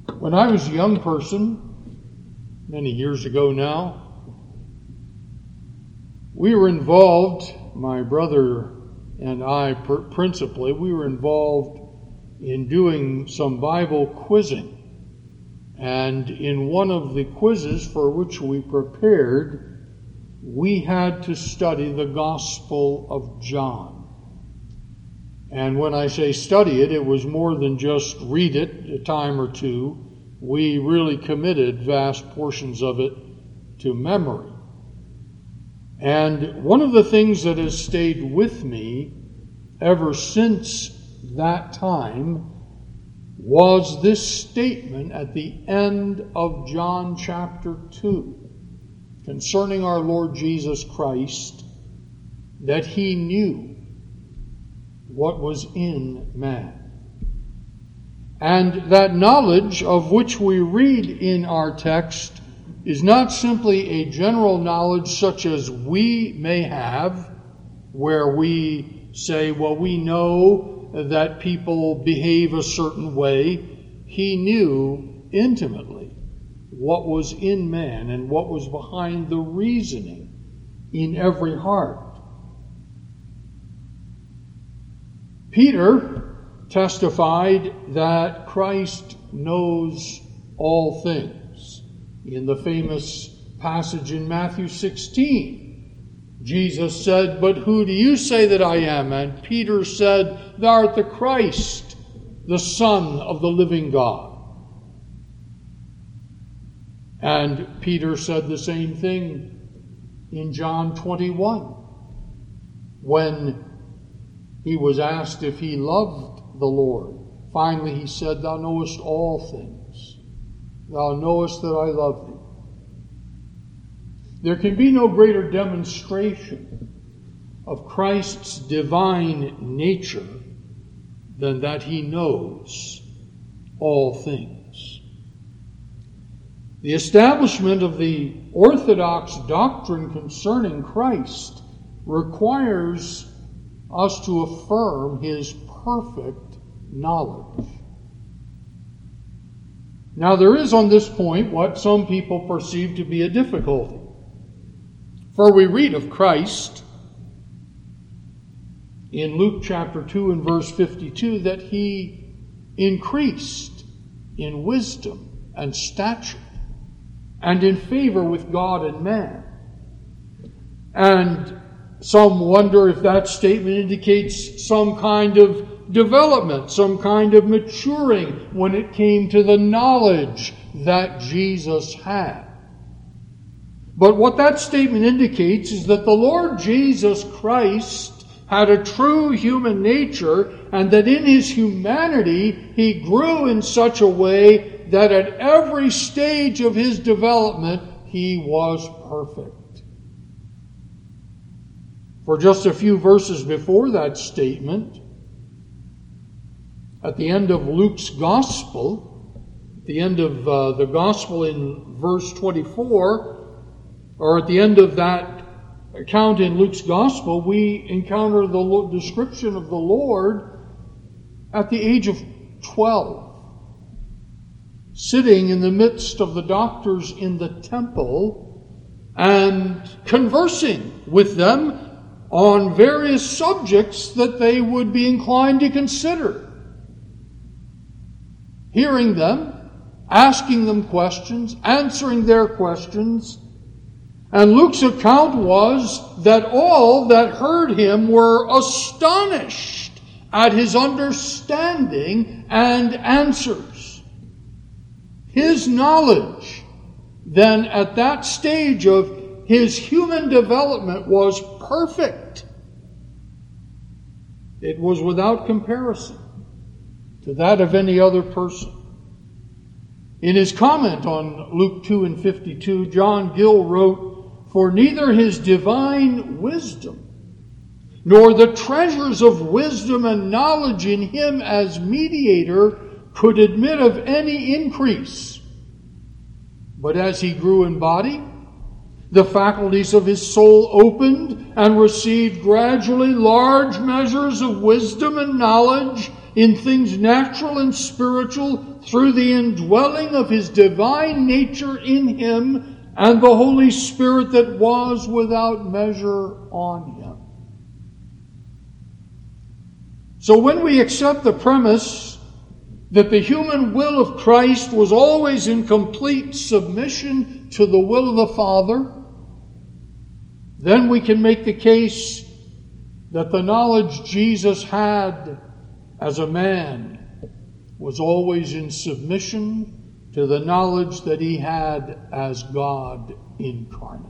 When I was a young person, many years ago now, we were involved, my brother and I principally, we were involved in doing some Bible quizzing. And in one of the quizzes for which we prepared, we had to study the Gospel of John. And when I say study it, it was more than just read it a time or two. We really committed vast portions of it to memory. And one of the things that has stayed with me ever since that time was this statement at the end of John chapter 2 concerning our Lord Jesus Christ, that he knew what was in man. And that knowledge of which we read in our text is not simply a general knowledge such as we may have, where we say, well, we know that people behave a certain way. He knew intimately what was in man and what was behind the reasoning in every heart. Peter testified that Christ knows all things. In the famous passage in Matthew 16, Jesus said, "But who do you say that I am?" And Peter said, "Thou art the Christ, the Son of the living God." And Peter said the same thing in John 21, when he was asked if he loved the Lord. Finally he said, "Thou knowest all things. Thou knowest that I love thee." There can be no greater demonstration of Christ's divine nature than that he knows all things. The establishment of the orthodox doctrine concerning Christ requires us to affirm his perfect knowledge. Now, there is on this point what some people perceive to be a difficulty. For we read of Christ in Luke chapter 2 and verse 52 that he increased in wisdom and stature and in favor with God and man. And some wonder if that statement indicates some kind of development, some kind of maturing when it came to the knowledge that Jesus had. But what that statement indicates is that the Lord Jesus Christ had a true human nature, and that in his humanity he grew in such a way that at every stage of his development he was perfect. For just a few verses before that statement, at the end of Luke's Gospel, at the end of the Gospel in verse 24, or at the end of that account in Luke's Gospel, we encounter the description of the Lord at the age of 12, sitting in the midst of the doctors in the temple and conversing with them on various subjects that they would be inclined to consider. Hearing them, asking them questions, answering their questions. And Luke's account was that all that heard him were astonished at his understanding and answers. His knowledge, then, at that stage of his human development was perfect. It was without comparison to that of any other person. In his comment on Luke 2 and 52, John Gill wrote, "For neither his divine wisdom nor the treasures of wisdom and knowledge in him as mediator could admit of any increase. But as he grew in body, The faculties of his soul opened and received gradually large measures of wisdom and knowledge in things natural and spiritual through the indwelling of his divine nature in him and the Holy Spirit that was without measure on him. So when we accept the premise that the human will of Christ was always in complete submission to the will of the Father, then we can make the case that the knowledge Jesus had as a man was always in submission to the knowledge that he had as God incarnate.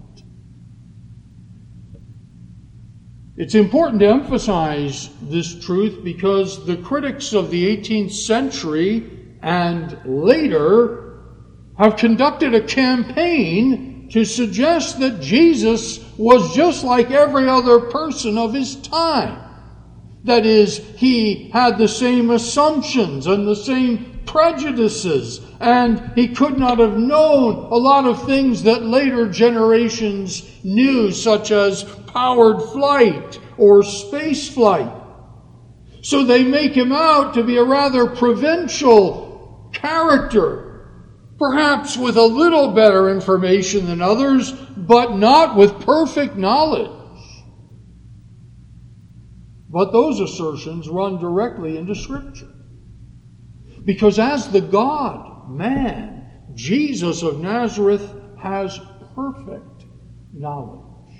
It's important to emphasize this truth because the critics of the 18th century and later have conducted a campaign to suggest that Jesus was just like every other person of his time. That is, he had the same assumptions and the same prejudices, and he could not have known a lot of things that later generations knew, such as powered flight or space flight. So they make him out to be a rather provincial character, perhaps with a little better information than others, but not with perfect knowledge. But those assertions run directly into Scripture. Because as the God-man, Jesus of Nazareth has perfect knowledge.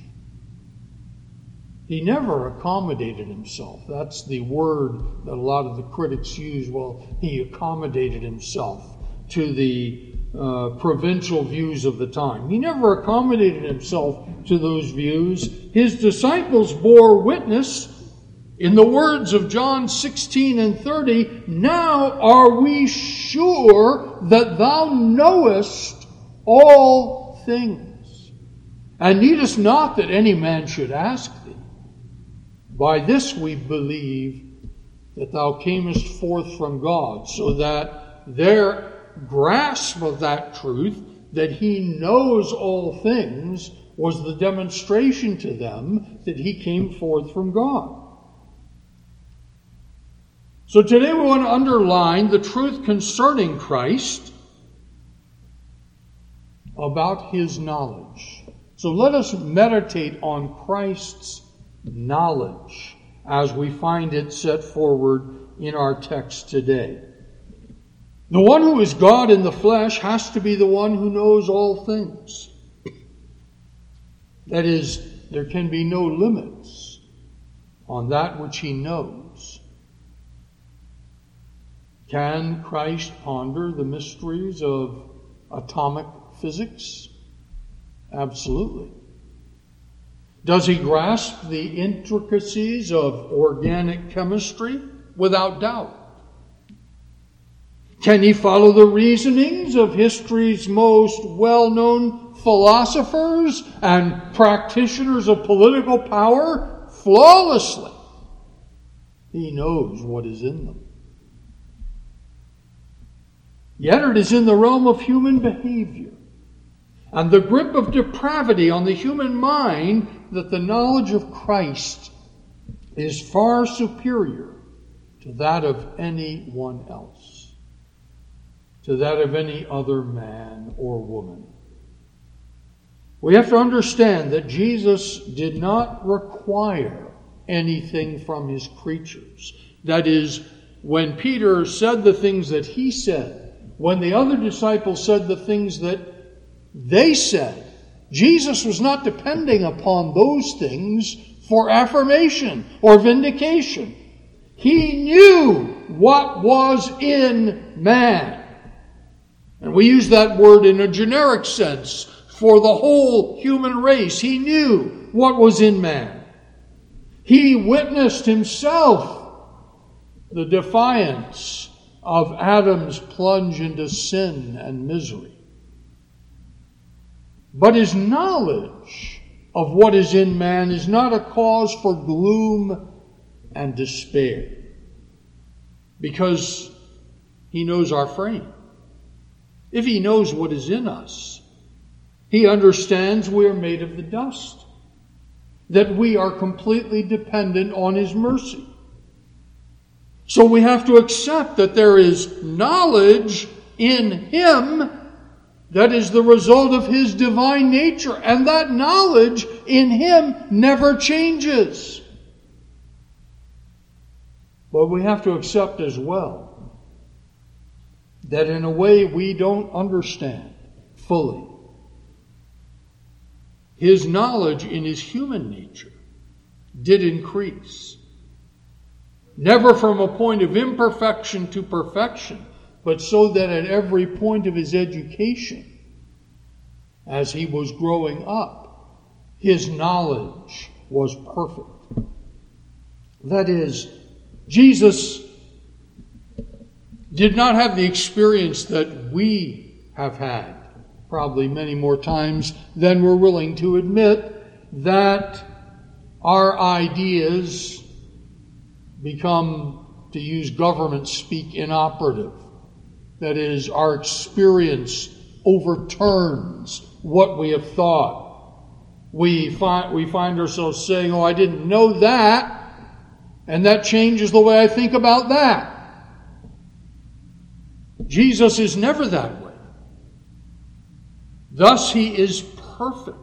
He never accommodated himself. That's the word that a lot of the critics use. Well, he accommodated himself to the provincial views of the time. He never accommodated himself to those views. His disciples bore witness. In the words of John 16 and 30, now are we sure that thou knowest all things, and needest not that any man should ask thee. By this we believe that thou camest forth from God, so that their grasp of that truth, that he knows all things, was the demonstration to them that he came forth from God. So today we want to underline the truth concerning Christ about his knowledge. So let us meditate on Christ's knowledge as we find it set forward in our text today. The one who is God in the flesh has to be the one who knows all things. That is, there can be no limits on that which he knows. Can Christ ponder the mysteries of atomic physics? Absolutely. Does he grasp the intricacies of organic chemistry? Without doubt. Can he follow the reasonings of history's most well-known philosophers and practitioners of political power? Flawlessly. He knows what is in them. Yet it is in the realm of human behavior and the grip of depravity on the human mind that the knowledge of Christ is far superior to that of anyone else, to that of any other man or woman. We have to understand that Jesus did not require anything from his creatures. That is, when Peter said the things that he said, when the other disciples said the things that they said, Jesus was not depending upon those things for affirmation or vindication. He knew what was in man. And we use that word in a generic sense for the whole human race. He knew what was in man. He witnessed himself the defiance of Adam's plunge into sin and misery. But his knowledge of what is in man is not a cause for gloom and despair, because he knows our frame. If he knows what is in us, He understands we are made of the dust, that we are completely dependent on His mercy. So we have to accept that there is knowledge in Him that is the result of His divine nature, and that knowledge in Him never changes. But we have to accept as well that in a way we don't understand fully, His knowledge in His human nature did increase. Never from a point of imperfection to perfection, but so that at every point of His education, as He was growing up, His knowledge was perfect. That is, Jesus did not have the experience that we have had, probably many more times than we're willing to admit, that our ideas become, to use government speak, inoperative. That is, our experience overturns what we have thought. We find ourselves saying, "Oh, I didn't know that, and that changes the way I think about that." Jesus is never that way. Thus, He is perfect.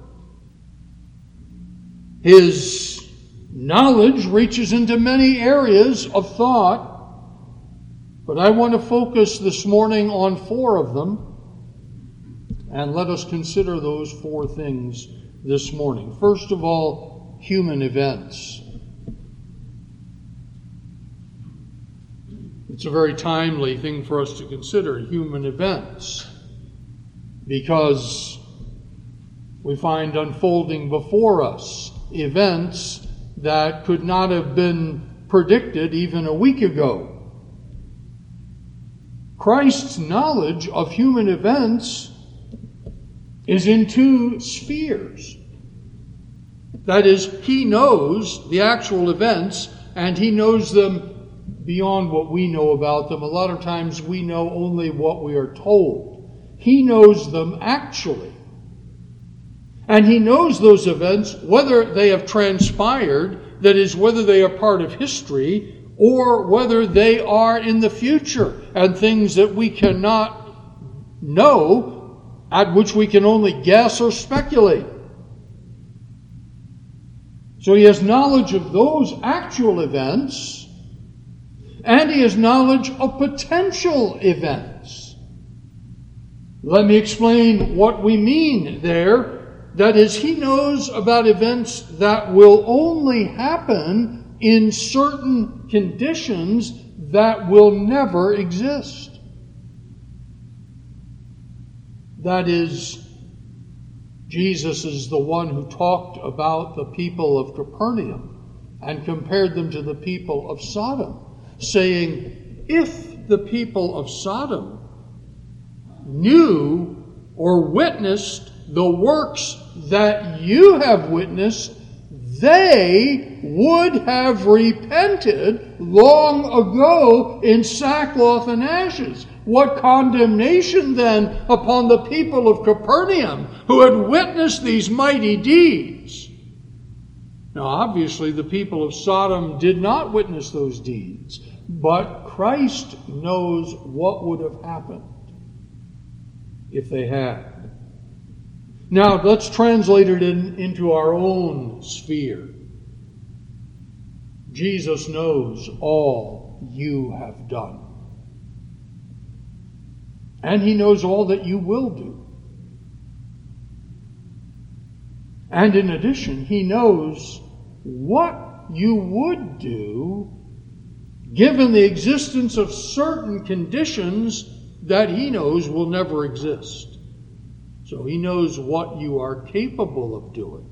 His knowledge reaches into many areas of thought, but I want to focus this morning on 4 of them, and let us consider those 4 things this morning. First of all, human events. It's a very timely thing for us to consider, human events, because we find unfolding before us events that could not have been predicted even a week ago. Christ's knowledge of human events is in 2 spheres. That is, He knows the actual events, and He knows them beyond what we know about them. A lot of times we know only what we are told. He knows them actually. And He knows those events, whether they have transpired, that is, whether they are part of history, or whether they are in the future, and things that we cannot know, at which we can only guess or speculate. So He has knowledge of those actual events, and He has knowledge of potential events. Let me explain what we mean there. That is, He knows about events that will only happen in certain conditions that will never exist. That is, Jesus is the one who talked about the people of Capernaum and compared them to the people of Sodom, saying, if the people of Sodom knew or witnessed the works that you have witnessed, they would have repented long ago in sackcloth and ashes. What condemnation then upon the people of Capernaum who had witnessed these mighty deeds. Now obviously the people of Sodom did not witness those deeds, but Christ knows what would have happened if they had. Now, let's translate it into our own sphere. Jesus knows all you have done. And He knows all that you will do. And in addition, He knows what you would do given the existence of certain conditions that He knows will never exist. So He knows what you are capable of doing.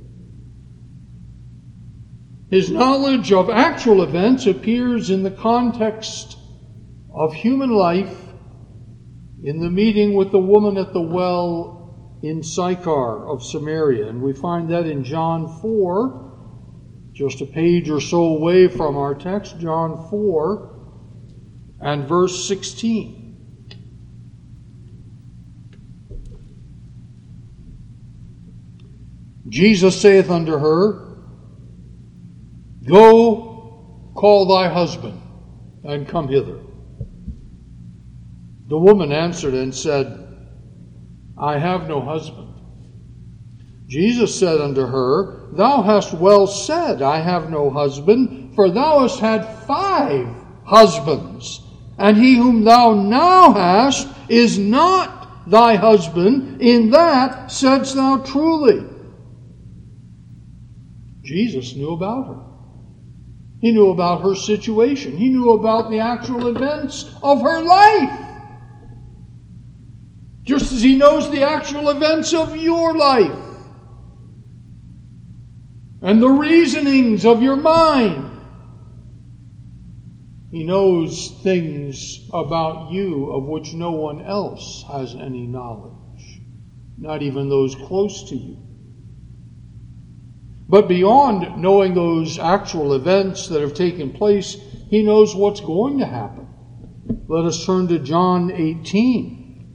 His knowledge of actual events appears in the context of human life in the meeting with the woman at the well in Sychar of Samaria. And we find that in John 4, just a page or so away from our text, John 4 and verse 16. Jesus saith unto her, Go, call thy husband, and come hither. The woman answered and said, I have no husband. Jesus said unto her, Thou hast well said, I have no husband, for thou hast had 5 husbands, and he whom thou now hast is not thy husband. In that saidst thou truly. Jesus knew about her. He knew about her situation. He knew about the actual events of her life. Just as He knows the actual events of your life and the reasonings of your mind. He knows things about you of which no one else has any knowledge, not even those close to you. But beyond knowing those actual events that have taken place, He knows what's going to happen. Let us turn to John 18.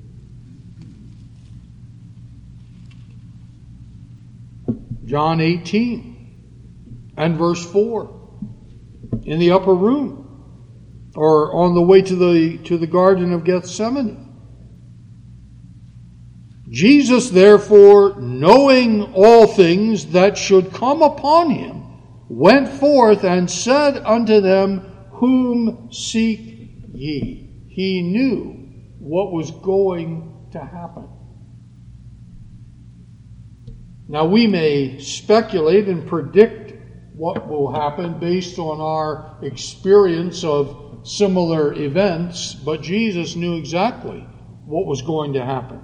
John 18 and verse 4. In the upper room, or on the way to the Garden of Gethsemane. Jesus, therefore, knowing all things that should come upon Him, went forth and said unto them, Whom seek ye? He knew what was going to happen. Now we may speculate and predict what will happen based on our experience of similar events, but Jesus knew exactly what was going to happen.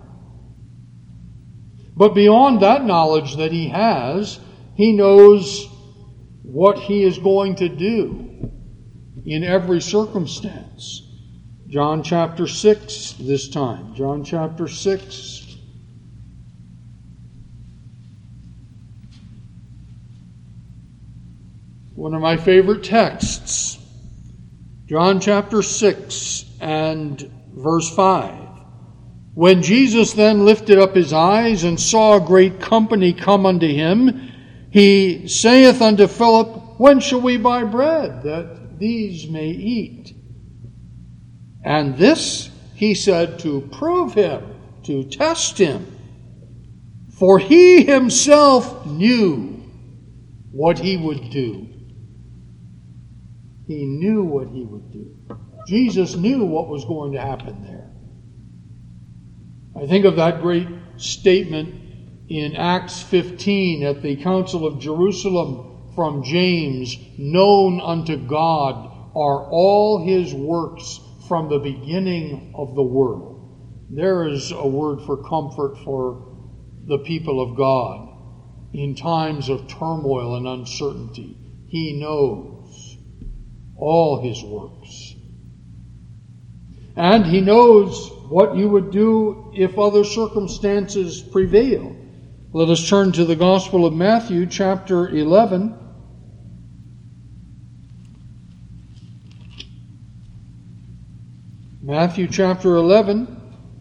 But beyond that knowledge that He has, He knows what He is going to do in every circumstance. John chapter 6 this time. John chapter 6. One of my favorite texts. John chapter 6 and verse 5. When Jesus then lifted up His eyes and saw a great company come unto Him, He saith unto Philip, When shall we buy bread, that these may eat? And this He said to prove Him, to test Him. For He Himself knew what He would do. He knew what He would do. Jesus knew what was going to happen there. I think of that great statement in Acts 15 at the Council of Jerusalem from James, Known unto God are all His works from the beginning of the world. There is a word for comfort for the people of God in times of turmoil and uncertainty. He knows all His works. And He knows what you would do if other circumstances prevail. Let us turn to the Gospel of Matthew, chapter 11. Matthew chapter 11,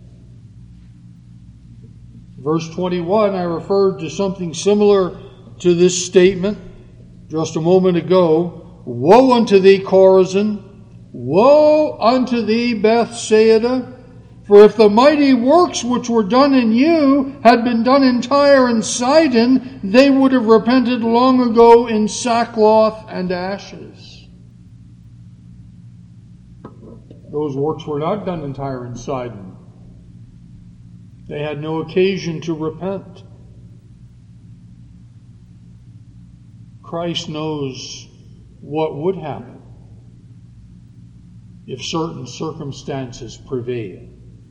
verse 21. I referred to something similar to this statement just a moment ago. Woe unto thee, Chorazin! Woe unto thee, Bethsaida! For if the mighty works which were done in you had been done in Tyre and Sidon, they would have repented long ago in sackcloth and ashes. Those works were not done in Tyre and Sidon. They had no occasion to repent. Christ knows what would happen if certain circumstances prevail.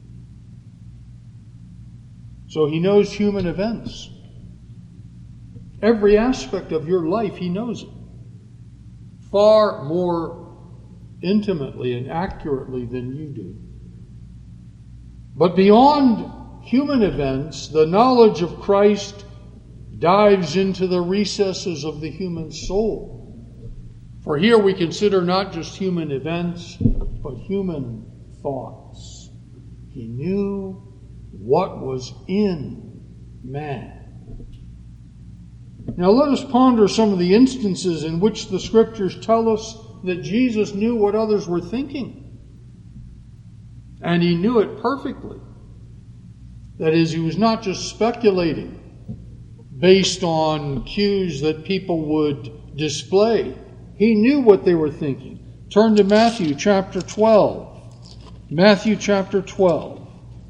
So He knows human events. Every aspect of your life, He knows it. Far more intimately and accurately than you do. But beyond human events, the knowledge of Christ dives into the recesses of the human soul. For here we consider not just human events, but human thoughts. He knew what was in man. Now let us ponder some of the instances in which the Scriptures tell us that Jesus knew what others were thinking. And He knew it perfectly. That is, He was not just speculating based on cues that people would display. He knew what they were thinking. Turn to Matthew chapter 12. Matthew chapter 12.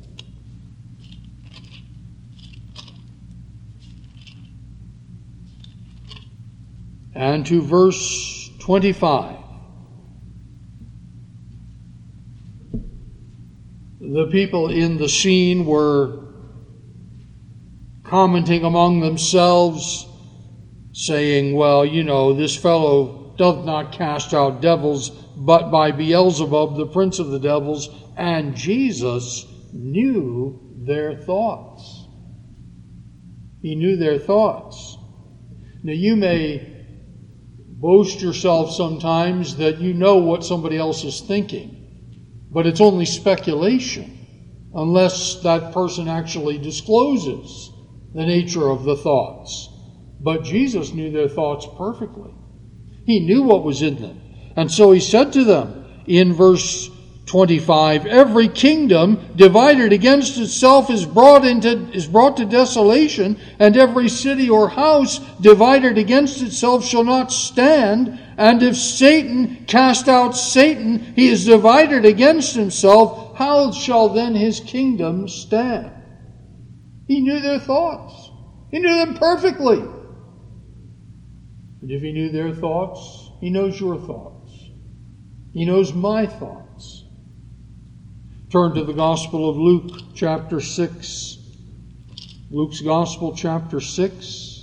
And to verse 25. The people in the scene were commenting among themselves, saying, well, this fellow doth not cast out devils, but by Beelzebub, the prince of the devils. And Jesus knew their thoughts. He knew their thoughts. Now, you may boast yourself sometimes that you know what somebody else is thinking, but it's only speculation unless that person actually discloses the nature of the thoughts. But Jesus knew their thoughts perfectly. He knew what was in them. And so He said to them in verse 25, every kingdom divided against itself is brought to desolation, and every city or house divided against itself shall not stand. And if Satan cast out Satan, he is divided against himself. How shall then his kingdom stand? He knew their thoughts. He knew them perfectly. And if He knew their thoughts, He knows your thoughts. He knows my thoughts. Turn to the Gospel of Luke, chapter 6. Luke's Gospel, chapter 6.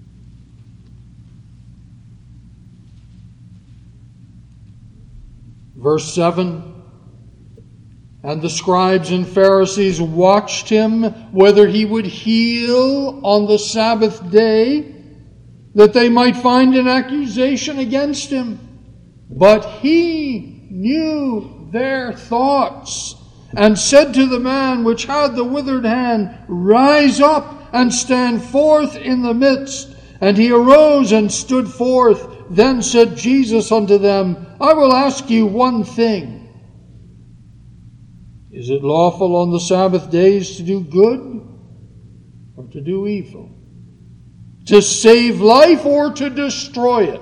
Verse 7. And the scribes and Pharisees watched Him, whether He would heal on the Sabbath day, that they might find an accusation against Him. But He knew their thoughts, and said to the man which had the withered hand, rise up and stand forth in the midst. And he arose and stood forth. Then said Jesus unto them, I will ask you one thing. Is it lawful on the Sabbath days to do good or to do evil? To save life or to destroy it?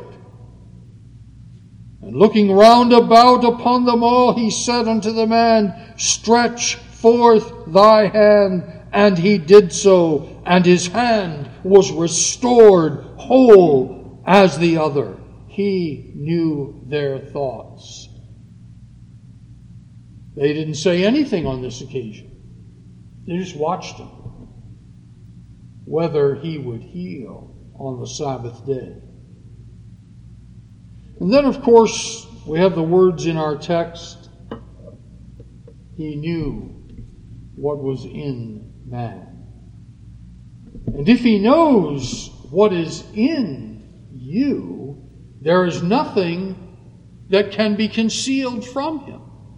And looking round about upon them all, He said unto the man, stretch forth thy hand. And he did so, and his hand was restored whole as the other. He knew their thoughts. They didn't say anything on this occasion. They just watched Him, whether He would heal on the Sabbath day. And then, of course, we have the words in our text. He knew what was in man. And if He knows what is in you, there is nothing that can be concealed from Him.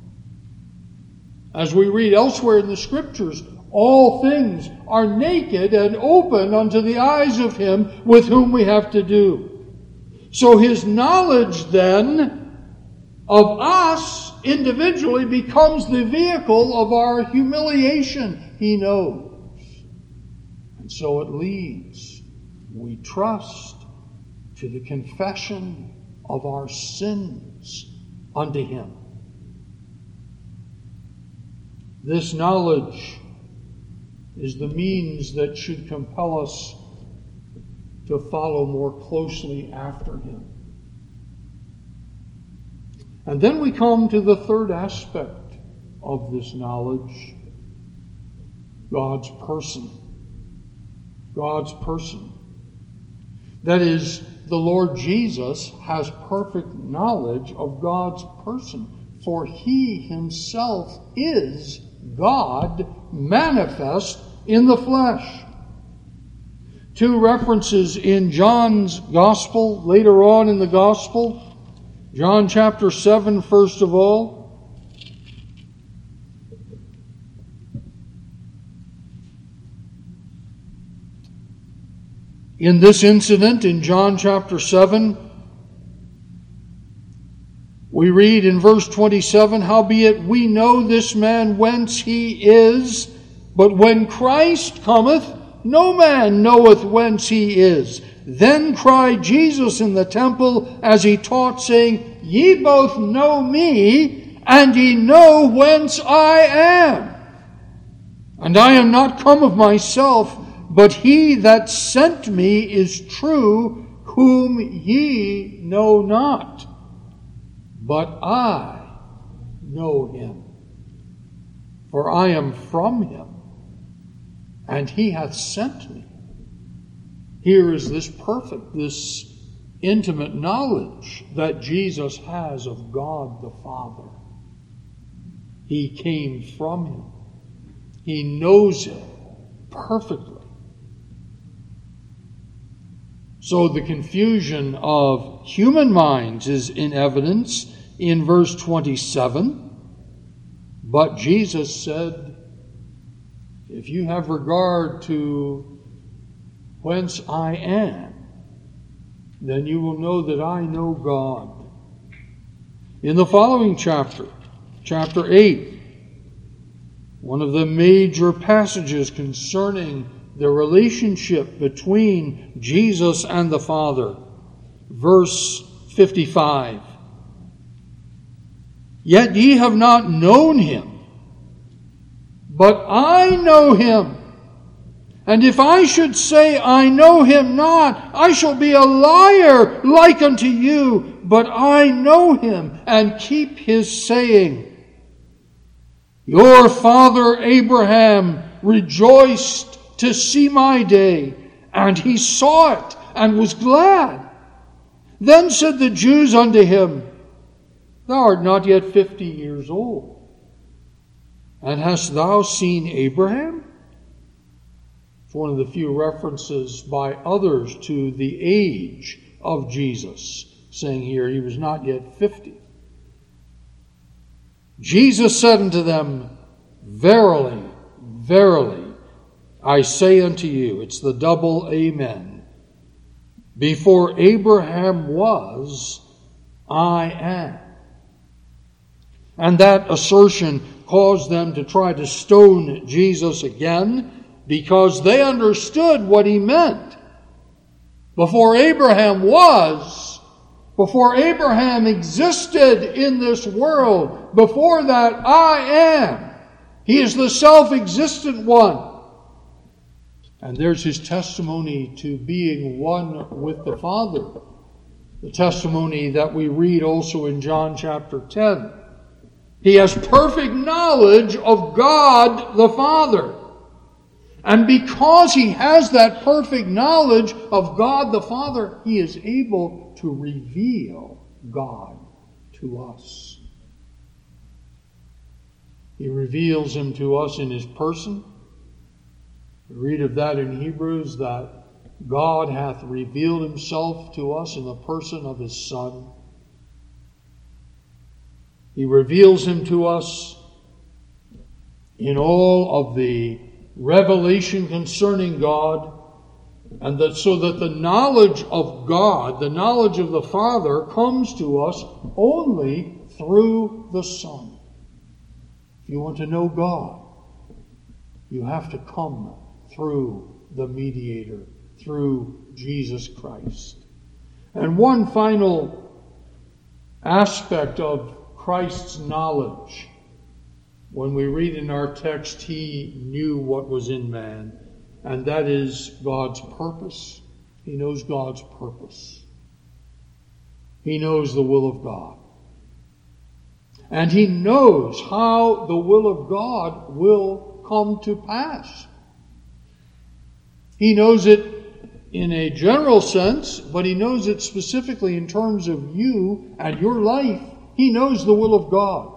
As we read elsewhere in the Scriptures, all things are naked and open unto the eyes of Him with whom we have to do. So His knowledge then of us individually becomes the vehicle of our humiliation. He knows. And so it leads, we trust, to the confession of our sins unto Him. This knowledge is the means that should compel us to follow more closely after Him. And then we come to the third aspect of this knowledge, God's person. God's person. That is, the Lord Jesus has perfect knowledge of God's person, for He Himself is God manifest in the flesh. Two references in John's Gospel, later on in the Gospel. John chapter 7, first of all. In this incident in John chapter 7, we read in verse 27, "Howbeit we know this man whence he is, but when Christ cometh, no man knoweth whence he is. Then cried Jesus in the temple as he taught, saying, Ye both know me, and ye know whence I am. And I am not come of myself, but he that sent me is true, whom ye know not. But I know him, for I am from him, and he hath sent me." Here is this perfect, this intimate knowledge that Jesus has of God the Father. He came from him. He knows him perfectly. So the confusion of human minds is in evidence in verse 27. But Jesus said, if you have regard to whence I am, then you will know that I know God. In the following chapter, chapter 8, one of the major passages concerning the relationship between Jesus and the Father, verse 55. Yet ye have not known him, but I know him. And if I should say I know him not, I shall be a liar like unto you. But I know him and keep his saying. Your father Abraham rejoiced to see my day, and he saw it and was glad. Then said the Jews unto him, Thou art not yet 50 years old, and hast thou seen Abraham? It's one of the few references by others to the age of Jesus, saying here he was not yet 50. Jesus said unto them, Verily, verily, I say unto you, it's the double amen, before Abraham was, I am. And that assertion caused them to try to stone Jesus again, because they understood what he meant. Before Abraham was, before Abraham existed in this world, before that I am. He is the self-existent one. And there's his testimony to being one with the Father. The testimony that we read also in John chapter 10. He has perfect knowledge of God the Father. And because he has that perfect knowledge of God the Father, he is able to reveal God to us. He reveals him to us in his person. We read of that in Hebrews, that God hath revealed himself to us in the person of his Son. He reveals him to us in all of the revelation concerning God, and that so that the knowledge of God, the knowledge of the Father, comes to us only through the Son. If you want to know God, you have to come through the mediator, through Jesus Christ. And one final aspect of Christ's knowledge. When we read in our text, he knew what was in man, and that is God's purpose. He knows God's purpose. He knows the will of God. And he knows how the will of God will come to pass. He knows it in a general sense, but he knows it specifically in terms of you and your life. He knows the will of God.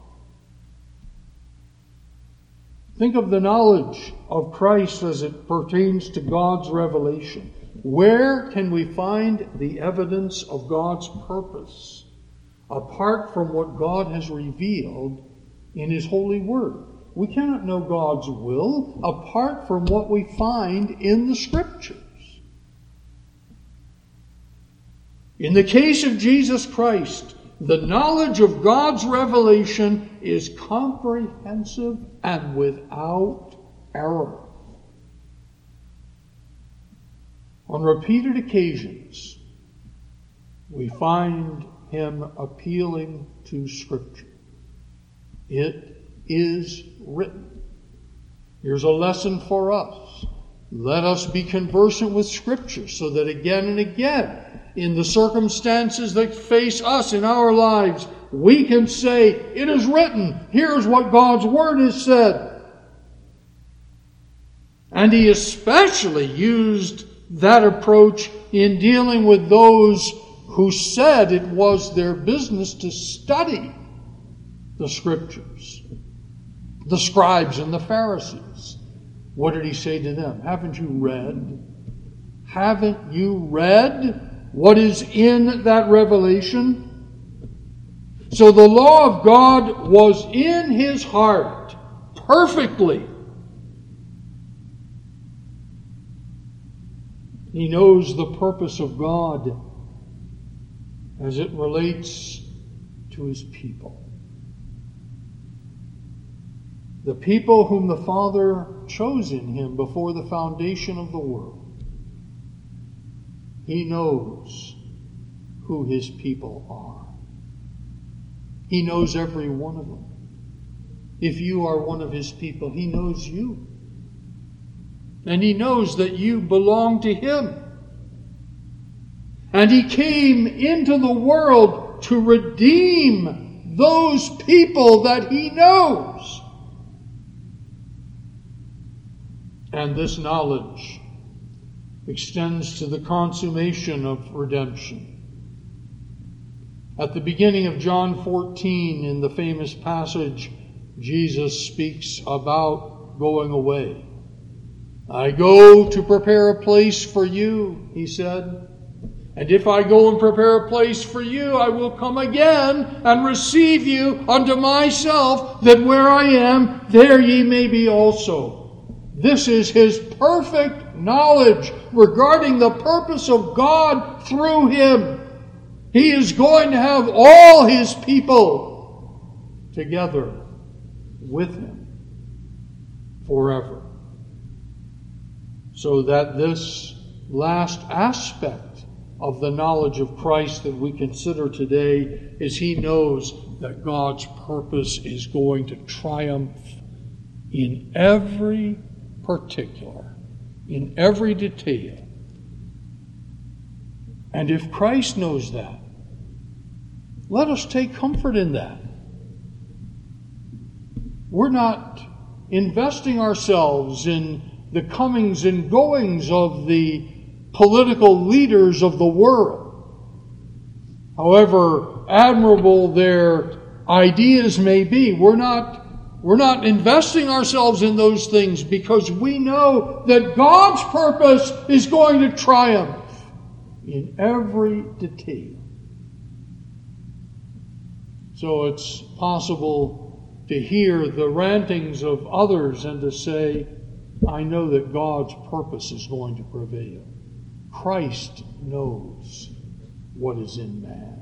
Think of the knowledge of Christ as it pertains to God's revelation. Where can we find the evidence of God's purpose apart from what God has revealed in his holy word? We cannot know God's will apart from what we find in the Scriptures. In the case of Jesus Christ, the knowledge of God's revelation is comprehensive and without error. On repeated occasions, we find him appealing to Scripture. It is written. Here's a lesson for us. Let us be conversant with Scripture so that again and again, in the circumstances that face us in our lives, we can say, it is written. Here's what God's Word has said. And he especially used that approach in dealing with those who said it was their business to study the Scriptures, the scribes and the Pharisees. What did he say to them? Haven't you read? Haven't you read what is in that revelation? So the law of God was in his heart perfectly. He knows the purpose of God as it relates to his people. The people whom the Father chose in him before the foundation of the world. He knows who his people are. He knows every one of them. If you are one of his people, he knows you. And he knows that you belong to him. And he came into the world to redeem those people that he knows. And this knowledge extends to the consummation of redemption. At the beginning of John 14, in the famous passage, Jesus speaks about going away. I go to prepare a place for you, he said. And if I go and prepare a place for you, I will come again and receive you unto myself, that where I am, there ye may be also. This is his perfect knowledge regarding the purpose of God through him. He is going to have all his people together with him forever. So that this last aspect of the knowledge of Christ that we consider today is he knows that God's purpose is going to triumph in every particular, in every detail. And if Christ knows that, let us take comfort in that. We're not investing ourselves in the comings and goings of the political leaders of the world. However admirable their ideas may be, we're not investing ourselves in those things because we know that God's purpose is going to triumph in every detail. So it's possible to hear the rantings of others and to say, I know that God's purpose is going to prevail. Christ knows what is in man.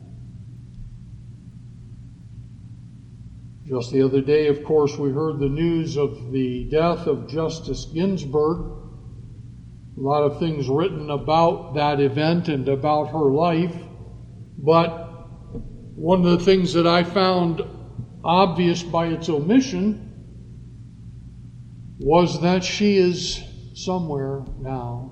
Just the other day, of course, we heard the news of the death of Justice Ginsburg. A lot of things written about that event and about her life. But one of the things that I found obvious by its omission was that she is somewhere now.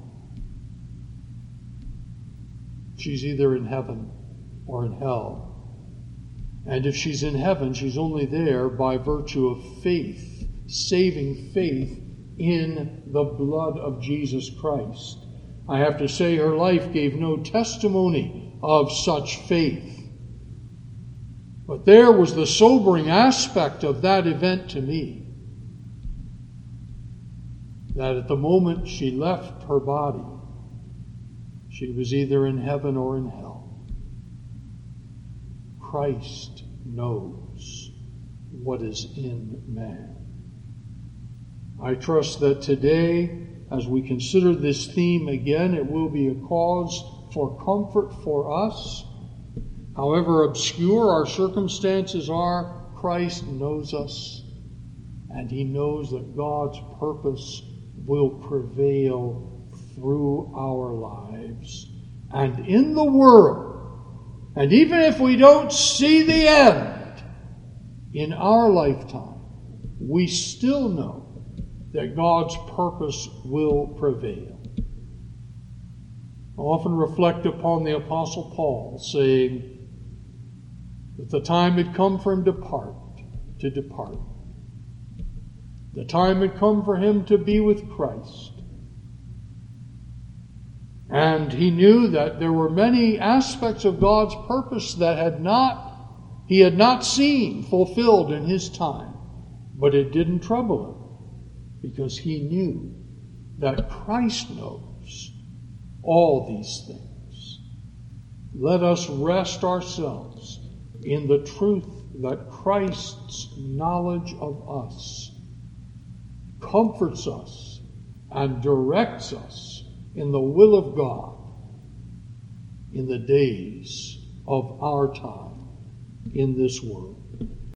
She's either in heaven or in hell. And if she's in heaven, she's only there by virtue of faith, saving faith in the blood of Jesus Christ. I have to say her life gave no testimony of such faith. But there was the sobering aspect of that event to me. That at the moment she left her body, she was either in heaven or in hell. Christ knows what is in man. I trust that today, as we consider this theme again, it will be a cause for comfort for us. However obscure our circumstances are, Christ knows us, and he knows that God's purpose will prevail through our lives and in the world. And even if we don't see the end in our lifetime, we still know that God's purpose will prevail. I often reflect upon the Apostle Paul saying that the time had come for him to depart. The time had come for him to be with Christ. And he knew that there were many aspects of God's purpose that he had not seen fulfilled in his time. But it didn't trouble him, because he knew that Christ knows all these things. Let us rest ourselves in the truth that Christ's knowledge of us comforts us and directs us in the will of God in the days of our time in this world.